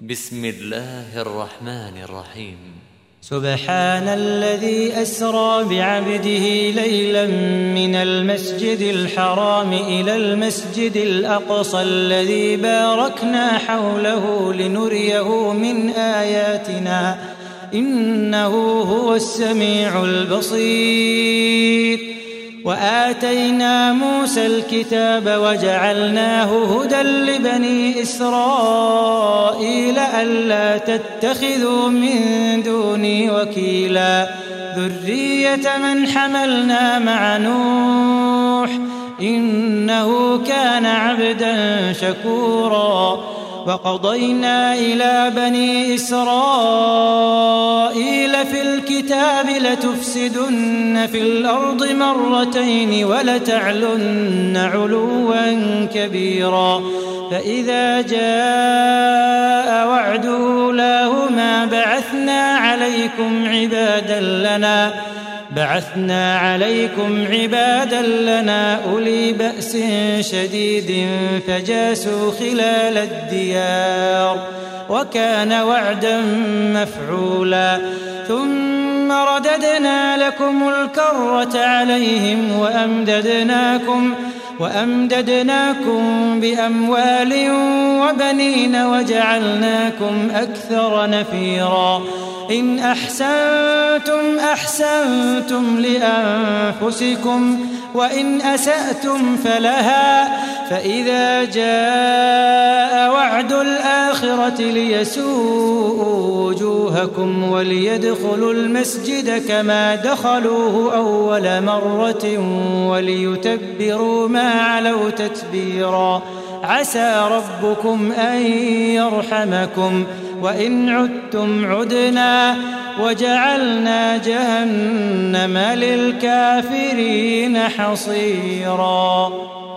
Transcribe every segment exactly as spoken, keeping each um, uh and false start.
بسم الله الرحمن الرحيم. سبحان الذي أسرى بعبده ليلا من المسجد الحرام إلى المسجد الأقصى الذي باركنا حوله لنريه من آياتنا إنه هو السميع البصير. وآتينا موسى الكتاب وجعلناه هدى لبني إسرائيل ألا تتخذوا من دوني وكيلا ذرية من حملنا مع نوح إنه كان عبدا شكورا. وقضينا إلى بني إسرائيل في الكتاب لتفسدن في الأرض مرتين ولتعلن علوا كبيرا. فإذا جاء وعد أولاهما بعثنا عليكم عبادا لنا بعثنا عليكم عبادا لنا أولي بأس شديد فجاسوا خلال الديار وكان وعدا مفعولا. ثم رددنا لكم الكرة عليهم وأمددناكم وأمددناكم بأموال وبنين وجعلناكم أكثر نفيرا. إن أحسنتم أحسنتم لأنفسكم وإن أسأتم فلها. فإذا جاء وعد الآخرة ليسوءوا وجوهكم وليدخلوا المسجد كما دخلوه أول مرة وليتبروا ما علوا تتبيرا. عسى ربكم أن يرحمكم وإن عدتم عدنا وجعلنا جهنم للكافرين حصيرا.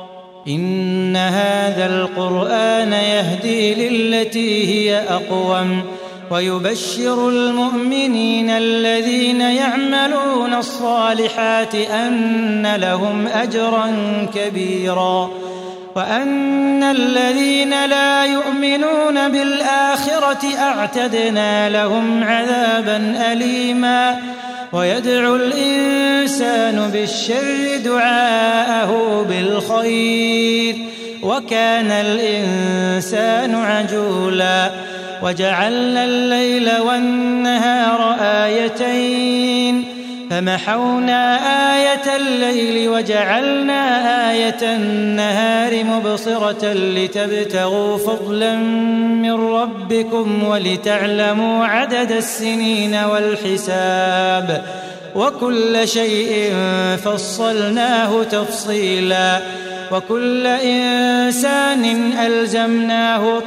إن هذا القرآن يهدي للتي هي أقوم ويبشر المؤمنين الذين يعملون الصالحات أن لهم أجرا كبيرا وأن الذين لا يؤمنون بالآخرة أعتدنا لهم عذابا أليما. ويدعو الإنسان بالشر دعاءه بالخير وكان الإنسان عجولا. وجعلنا الليل والنهار آيتين فمحونا آية الليل وجعلنا آية النهار مبصرة لتبتغوا فضلا من ربكم ولتعلموا عدد السنين والحساب وكل شيء فصلناه تفصيلا. وكل إنسان ألزمناه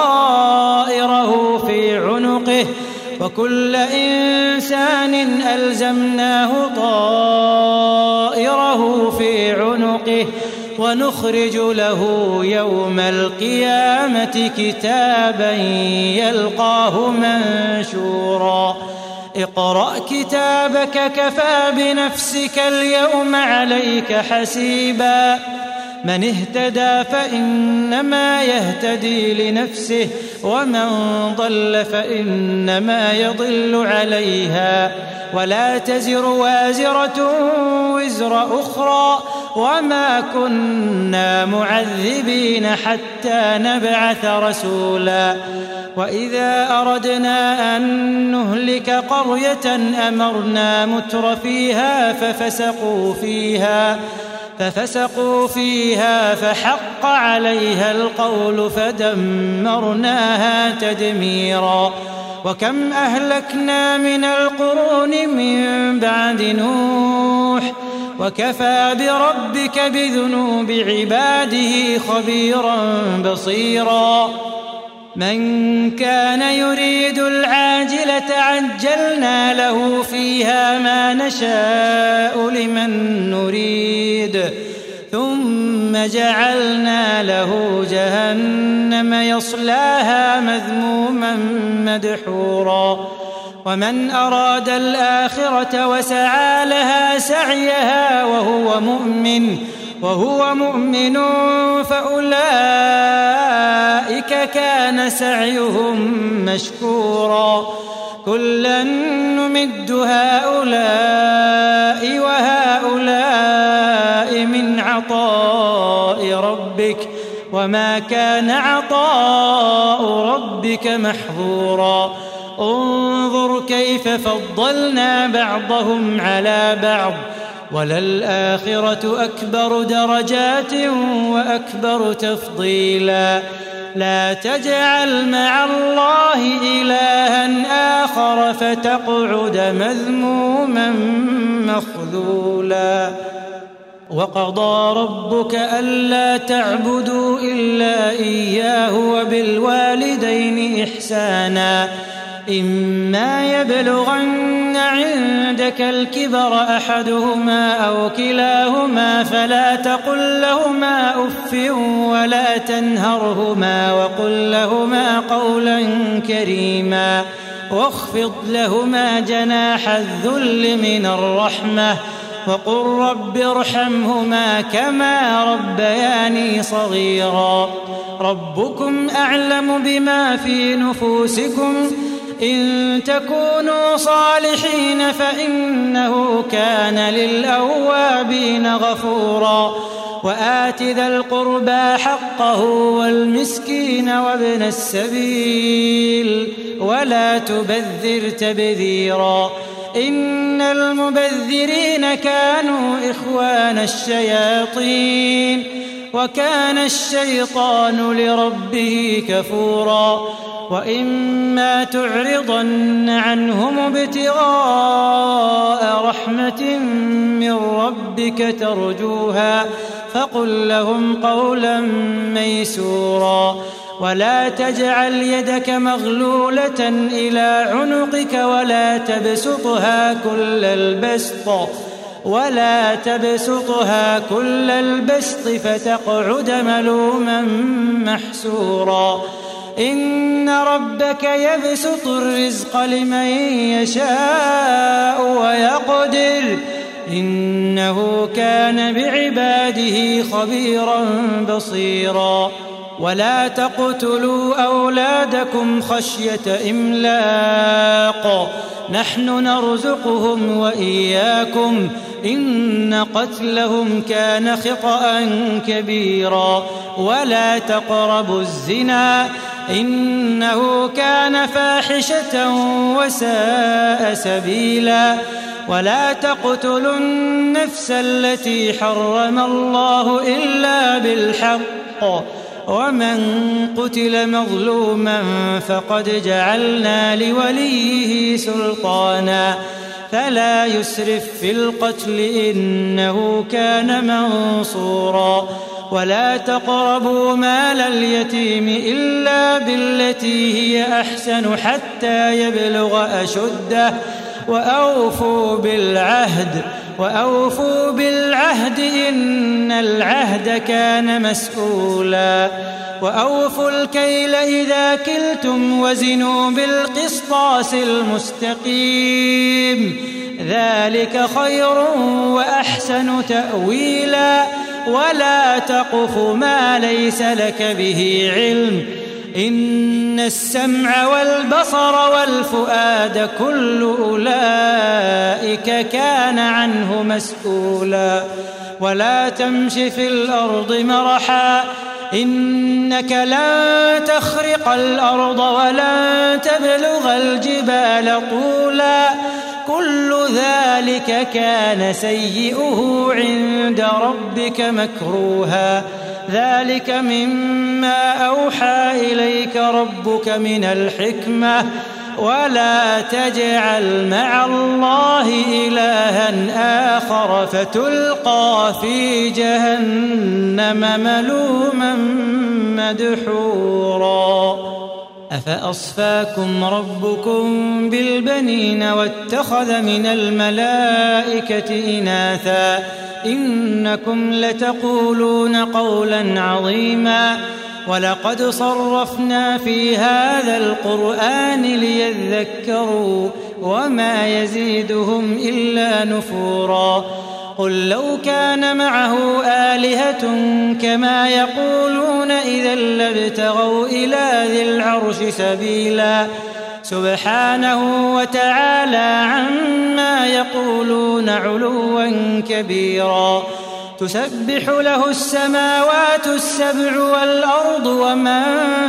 طائره في عنقه وكل إنسان ألزمناه طائره في عنقه ونخرج له يوم القيامة كتابا يلقاه منشورا. اقرأ كتابك كفى بنفسك اليوم عليك حسيبا. من اهتدى فإنما يهتدي لنفسه ومن ضل فإنما يضل عليها ولا تزر وازرة وزر أخرى وما كنا معذبين حتى نبعث رسولا. وإذا أردنا أن نهلك قرية أمرنا متر فيها ففسقوا فيها ففسقوا فيها فحق عليها القول فدمرناها تدميرا. وكم أهلكنا من القرون من بعد نوح وكفى بربك بذنوب عباده خبيرا بصيرا. من كان يريد العاجلة عجلنا له فيها ما نشاء لمن نريد ثم جعلنا له جهنم يصلاها مذموما مدحورا. ومن أراد الآخرة وسعى لها سعيها وهو مؤمن وهو مؤمن فأولئك كان سعيهم مشكورا كلا نمد هؤلاء وهؤلاء من عطاء ربك وما كان عطاء ربك محظورا انظر كيف فضلنا بعضهم على بعض وللآخرة أكبر درجات وأكبر تفضيلا لا تجعل مع الله إلها آخر فتقعد مذموما مخذولا وقضى ربك ألا تعبدوا إلا إياه وبالوالدين إحسانا إما يبلغن عندك الكبر أحدهما أو كلاهما فلا تقل لهما أف ولا تنهرهما وقل لهما قولا كريما واخفض لهما جناح الذل من الرحمة وقل رب ارحمهما كما ربياني صغيرا ربكم أعلم بما في نفوسكم إن تكونوا صالحين فإنه كان للأوابين غفورا وآت ذا القربى حقه والمسكين وابن السبيل ولا تبذر تبذيرا إن المبذرين كانوا إخوان الشياطين وكان الشيطان لربه كفورا وإما تعرضن عنهم ابتغاء رحمة من ربك ترجوها فقل لهم قولا ميسورا ولا تجعل يدك مغلولة إلى عنقك ولا تبسطها كل البسط ولا تبسطها كل البسط فتقعد ملوما محسورا إن ربك يبسط الرزق لمن يشاء ويقدر إنه كان بعباده خبيرا بصيرا ولا تقتلوا أولادكم خشية إملاق نحن نرزقهم وإياكم إن قتلهم كان خطأ كبيرا ولا تقربوا الزنا إنه كان فاحشة وساء سبيلا ولا تقتلوا النفس التي حرم الله إلا بالحق ومن قتل مظلوما فقد جعلنا لوليه سلطانا فلا يسرف في القتل إنه كان منصورا ولا تقربوا مال اليتيم إلا بالتي هي أحسن حتى يبلغ أشده وأوفوا بالعهد وأوفوا بالعهد إن العهد كان مسؤولا وأوفوا الكيل إذا كلتم وزنوا بالقسطاس المستقيم ذلك خير وأحسن تأويلا ولا تقف ما ليس لك به علم إن السمع والبصر والفؤاد كل أولئك كان عنه مسؤولا ولا تمش في الأرض مرحا إنك لن تخرق الأرض ولن تبلغ الجبال طولا كل ذلك كان سيئه عند ربك مكروها ذلك مما أوحى إليك ربك من الحكمة ولا تجعل مع الله إلها آخر فتلقى في جهنم ملوما مدحورا أفأصفاكم ربكم بالبنين واتخذ من الملائكة إناثا إنكم لتقولون قولا عظيما ولقد صرفنا في هذا القرآن ليذكروا وما يزيدهم إلا نفورا قل لو كان معه آلهة كما يقولون إذا لابتغوا إلى ذي العرش سبيلا سبحانه وتعالى عما يقولون علوا كبيرا تسبح له السماوات السبع والأرض ومن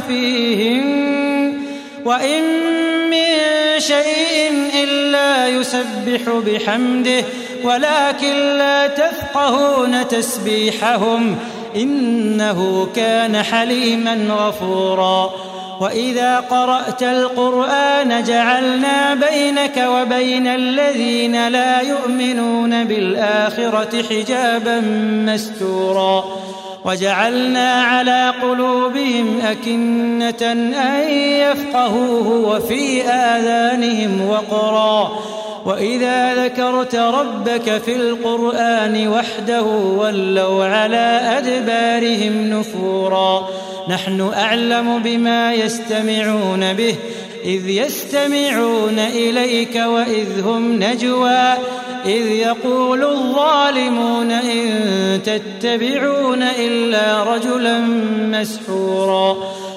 فيهن وإن من شيء إلا يسبح بحمده ولكن لا تفقهون تسبيحهم إنه كان حليما غفورا وإذا قرأت القرآن جعلنا بينك وبين الذين لا يؤمنون بالآخرة حجابا مستورا وجعلنا على قلوبهم أكنة أن يفقهوه وفي آذانهم وقرا وإذا ذكرت ربك في القرآن وحده ولوا على أدبارهم نفورا نحن أعلم بما يستمعون به إذ يستمعون إليك وإذ هم نجوى إذ يقول الظالمون إن تتبعون إلا رجلا مسحورا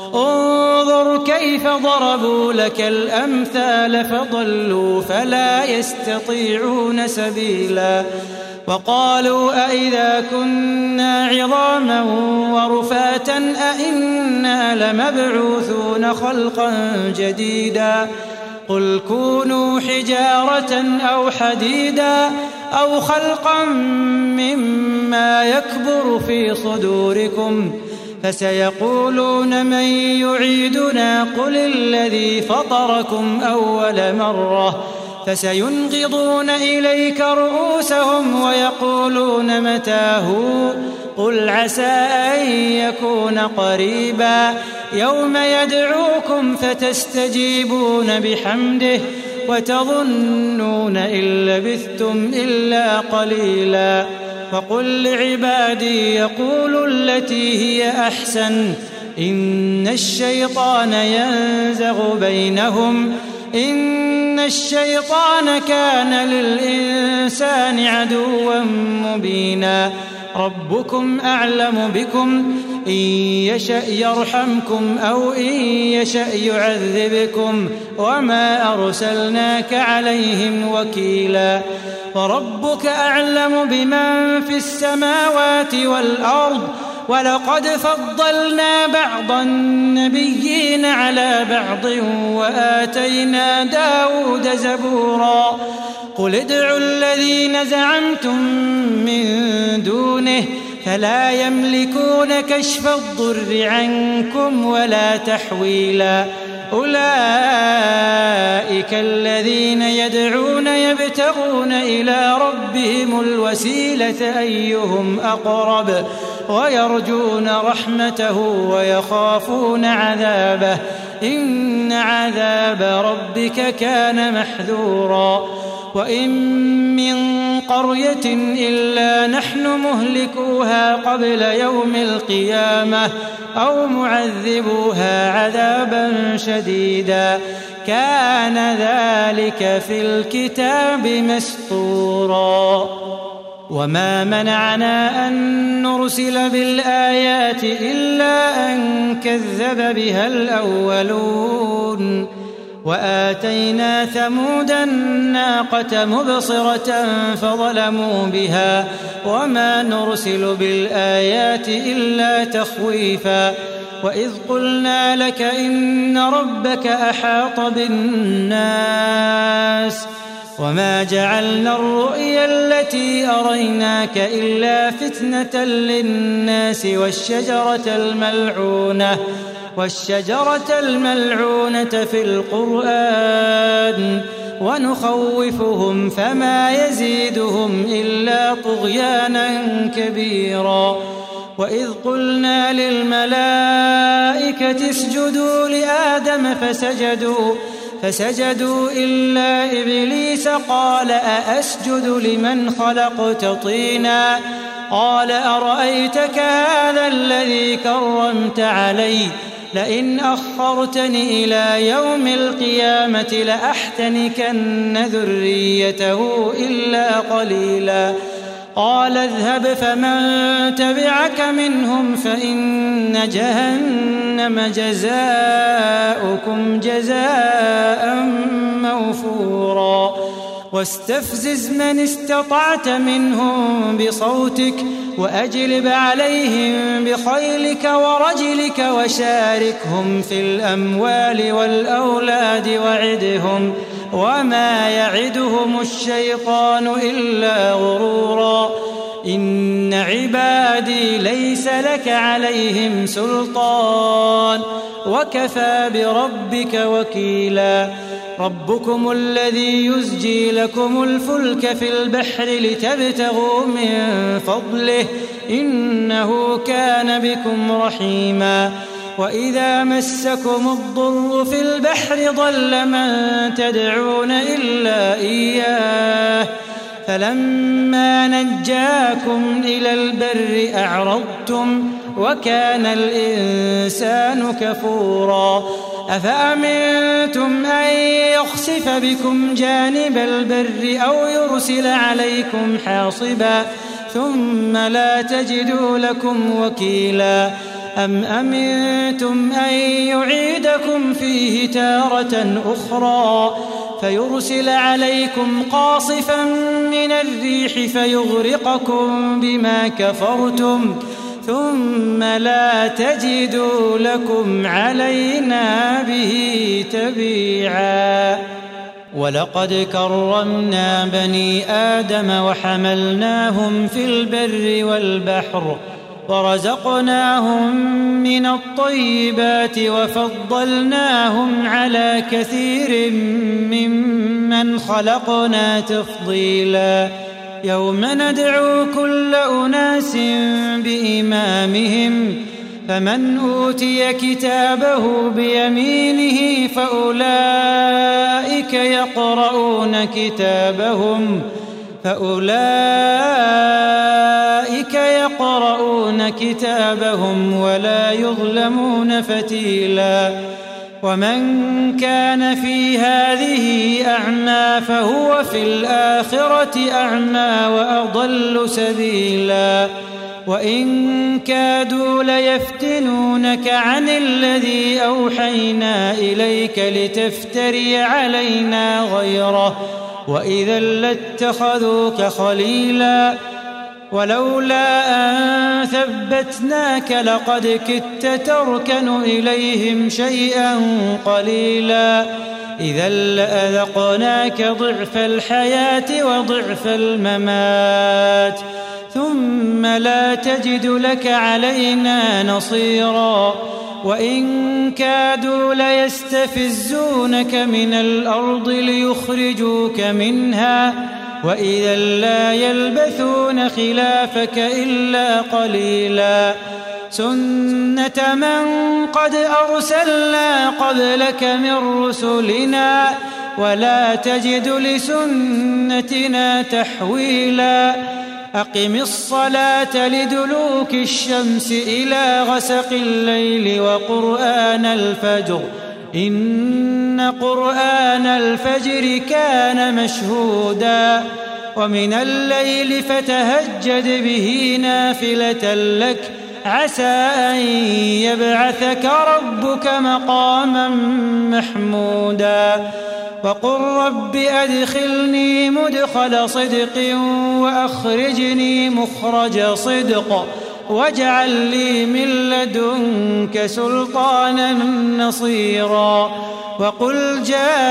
انظر كيف ضربوا لك الأمثال فضلوا فلا يستطيعون سبيلا وقالوا أئذا كنا عظاما ورفاتا أئنا لمبعوثون خلقا جديدا قل كونوا حجارة أو حديدا أو خلقا مما يكبر في صدوركم فسيقولون من يعيدنا قل الذي فطركم أول مرة فسينغضون إليك رؤوسهم ويقولون متى هو قل عسى أن يكون قريبا يوم يدعوكم فتستجيبون بحمده وتظنون إن لبثتم إلا قليلا وقل لعبادي يقولوا التي هي أحسن إن الشيطان ينزغ بينهم إن الشيطان كان للإنسان عدوا مبينا ربكم أعلم بكم إن يشأ يرحمكم أو إن يشأ يعذبكم وما أرسلناك عليهم وكيلا وربك أعلم بمن في السماوات والأرض ولقد فضلنا بعض النبيين على بعض وآتينا داود زبورا قل ادعوا الذين زعمتم من دونه فلا يملكون كشف الضر عنكم ولا تحويلا أولئك الذين يدعون يبتغون إلى ربهم الوسيلة أيهم أقرب ويرجون رحمته ويخافون عذابه إن عذاب ربك كان محذورا وإن من قرية إلا نحن مهلكوها قبل يوم القيامة أو معذبوها عذابا شديدا كان ذلك في الكتاب مسطورا وما منعنا أن نرسل بالآيات إلا أن كذب بها الأولون وآتينا ثمود الناقة مبصرة فظلموا بها وما نرسل بالآيات إلا تخويفا وإذ قلنا لك إن ربك أحاط بالناس وما جعلنا الرؤيا التي أريناك إلا فتنة للناس والشجرة الملعونة والشجرة الملعونة في القرآن ونخوفهم فما يزيدهم إلا طغيانا كبيرا وإذ قلنا للملائكة اسجدوا لآدم فسجدوا فسجدوا إلا إبليس قال أأسجد لمن خلقت طينا قال أرأيتك هذا الذي كرمت علي لئن أخرتني إلى يوم القيامة لأحتنكن ذريته إلا قليلا قال اذهب فمن تبعك منهم فإن جهنم جزاؤكم جزاء موفورا واستفزز من استطعت منهم بصوتك وأجلب عليهم بخيلك ورجلك وشاركهم في الأموال والأولاد وعدهم وما يعدهم الشيطان إلا غرورا إن عبادي ليس لك عليهم سلطان وكفى بربك وكيلا ربكم الذي يزجي لكم الفلك في البحر لتبتغوا من فضله إنه كان بكم رحيما وإذا مسكم الضر في البحر ضل من تدعون إلا إياه فلما نجاكم إلى البر أعرضتم وكان الإنسان كفورا أفأمنتم أن يخسف بكم جانب البر أو يرسل عليكم حاصبا ثم لا تجدوا لكم وكيلا أم أمنتم أن يعيدكم فيه تارة أخرى فيرسل عليكم قاصفا من الريح فيغرقكم بما كفرتم ثم لا تجدوا لكم علينا به تبيعا ولقد كرمنا بني آدم وحملناهم في البر والبحر ورزقناهم من الطيبات وفضلناهم على كثير ممن خلقنا تفضيلا يوم ندعو كل أناس بإمامهم فمن أوتي كتابه بيمينه فأولئك يقرؤون كتابهم فأولئك يقرؤون كتابهم ولا يظلمون فتيلا ومن كان في هذه أعمى فهو في الآخرة أعمى وأضل سبيلا وإن كادوا ليفتنونك عن الذي أوحينا إليك لتفتري علينا غيره وإذا لاتخذوك خليلا ولولا أن ثبتناك لقد كدت تركن إليهم شيئا قليلا إذا لأذقناك ضعف الحياة وضعف الممات ثم لا تجد لك علينا نصيرا وإن كادوا ليستفزونك من الأرض ليخرجوك منها وإذا لا يلبثون خلافك إلا قليلا سنة من قد أرسلنا قبلك من رسلنا ولا تجد لسنتنا تحويلا أقم الصلاة لدلوك الشمس إلى غسق الليل وقرآن الفجر إن قرآن الفجر كان مشهودا ومن الليل فتهجد به نافلة لك عسى أن يبعثك ربك مقاما محمودا وقل رب أدخلني مدخل صدق وأخرجني مخرج صدق واجعل لي من لدنك سلطانا نصيرا وقل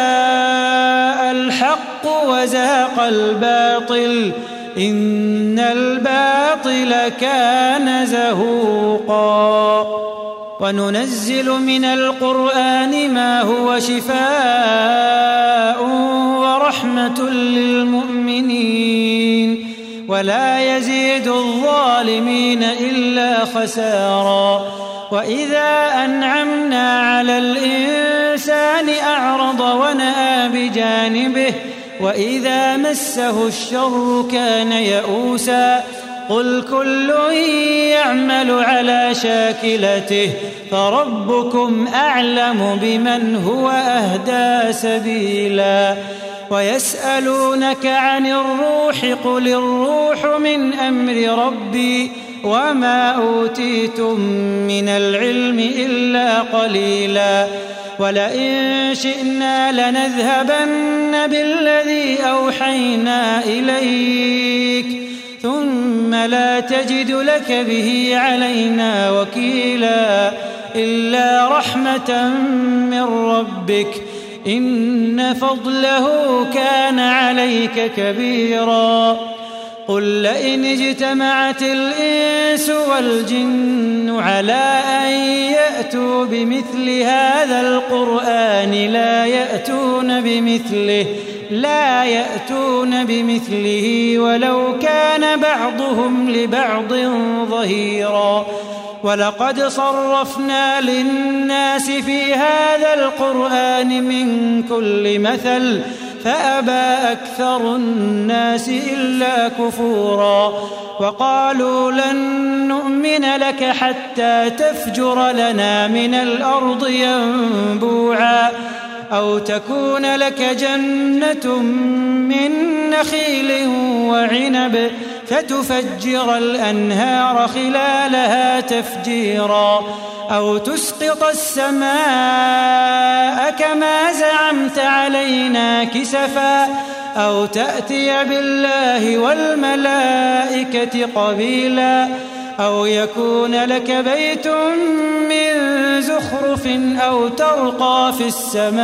جاء الحق وزهق الباطل إن الباطل كان زهوقا وننزل من القرآن ما هو شفاء ورحمة للمؤمنين ولا يزيد الظالمين إلا خسارا وإذا أنعمنا على الإنسان أعرض ونأى بجانبه وإذا مسه الشر كان يئوسا قل كل يعمل على شاكلته فربكم أعلم بمن هو أهدى سبيلا ويسألونك عن الروح قل الروح من أمر ربي وما أوتيتم من العلم إلا قليلا ولئن شئنا لنذهبن بالذي أوحينا إليك ثم لا تجد لك به علينا وكيلا إلا رحمة من ربك إن فضله كان عليك كبيرا قل لئن اجتمعت الإنس والجن على أن يأتوا بمثل هذا القرآن لا يأتون بمثله لا يأتون بمثله ولو كان بعضهم لبعض ظهيرا ولقد صرفنا للناس في هذا القرآن من كل مثل فأبى أكثر الناس إلا كفورا وقالوا لن نؤمن لك حتى تفجر لنا من الأرض ينبوعا أو تكون لك جنة من نخيل وعنب فتفجر الأنهار خلالها تفجيرا أو تسقط السماء كما زعمت علينا كسفا أو تأتي بالله والملائكة قبيلا أو يكون لك بيت من زخرف أو ترقى في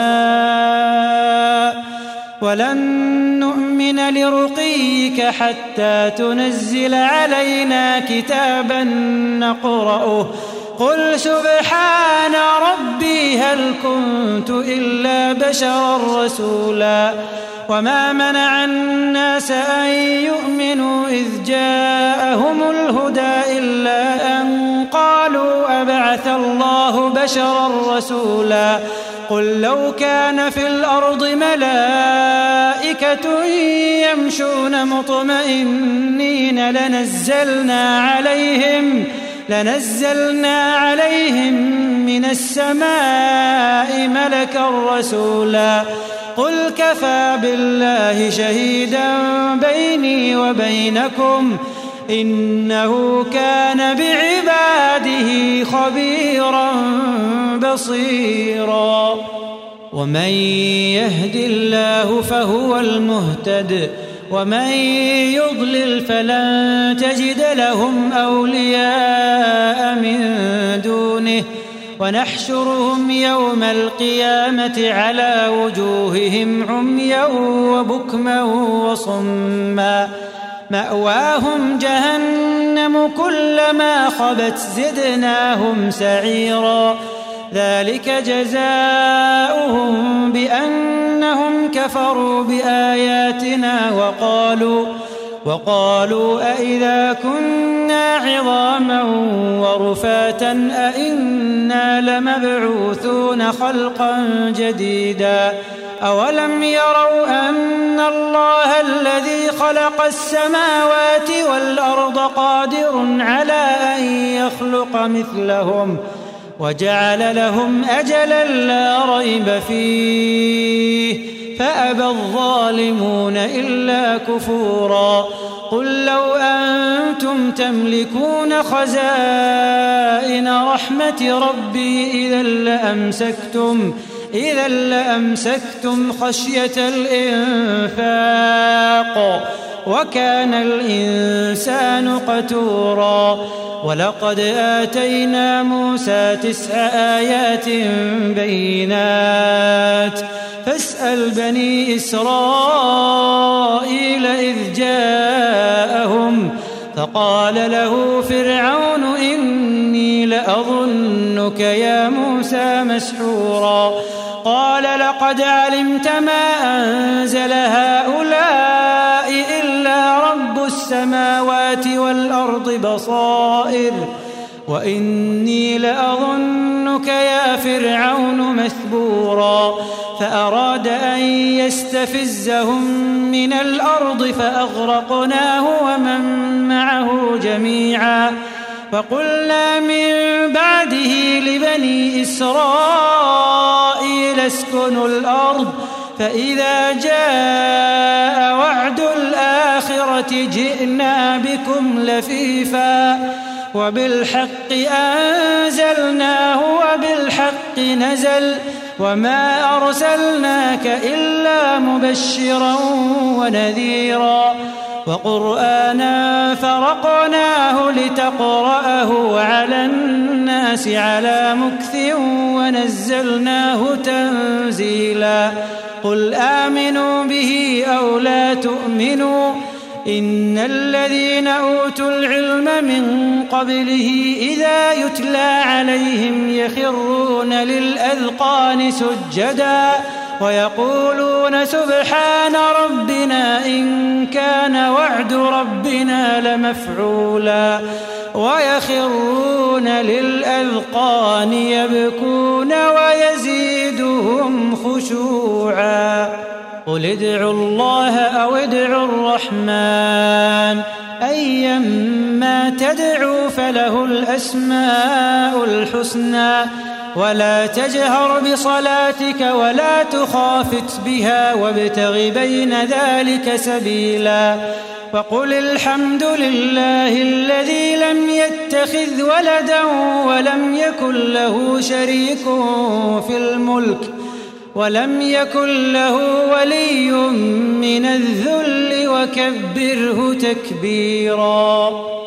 السماء ولن نؤمن لرقيك حتى تنزل علينا كتابا نقرأه قل سبحان ربي هل كنت إلا بشرا رسولا وما منع الناس أن يؤمنوا إذ جاءهم الهدى إلا أن قالوا أبعث الله بشرا رسولا قل لو كان في الأرض ملائكة يمشون مطمئنين لنزلنا عليهم لنزلنا عليهم من السماء ملكا رسولا قل كفى بالله شهيدا بيني وبينكم إنه كان بعباده خبيرا بصيرا ومن يهد الله فهو المهتد ومن يضلل فلن تجد لهم أولياء من دونه ونحشرهم يوم القيامة على وجوههم عميا وبكما وصما مأواهم جهنم كلما خبت زدناهم سعيرا ذلك جزاؤهم بأنهم كفروا بآياتنا وقالوا وقالوا أئذا كنا عظاما ورفاتا أئنا لمبعوثون خلقا جديدا أولم يروا أن الله الذي خلق السماوات والأرض قادر على أن يخلق مثلهم وجعل لهم أجلا لا ريب فيه فأبى الظالمون إلا كفورا قل لو أنتم تملكون خزائن رحمة ربي إذا لأمسكتم إذا لأمسكتم خشية الإنفاق وكان الإنسان قتورا ولقد آتينا موسى تسع آيات بينات فاسأل بني إسرائيل إذ جاءهم فقال له فرعون إني لأظنك يا موسى مسحورا قال لقد علمت ما أنزل هؤلاء إلا رب السماوات والأرض بصائر وإني لأظنك يا فرعون مثبورا فأراد أن ليستفزهم من الأرض فأغرقناه ومن معه جميعا فقلنا من بعده لبني إسرائيل اسكنوا الأرض فإذا جاء وعد الآخرة جئنا بكم لفيفا وبالحق أنزلناه وبالحق نزل وما أرسلناك إلا مبشرا ونذيرا وقرآنا فرقناه لتقرأه على الناس على مكث ونزلناه تنزيلا قل آمنوا به أو لا تؤمنوا إن الذين أوتوا العلم من قبله إذا يتلى عليهم يخرون للأذقان سجدا ويقولون سبحان ربنا إن كان وعد ربنا لمفعولا ويخرون للأذقان يبكون ويزيدهم خشوعا قل ادعوا الله أو ادعوا الرحمن أيما تدعوا فله الأسماء الحسنى ولا تجهر بصلاتك ولا تخافت بها وابتغ بين ذلك سبيلا وقل الحمد لله الذي لم يتخذ ولدا ولم يكن له شريك في الملك ولم يكن له ولي من الذل وكبره تكبيرا.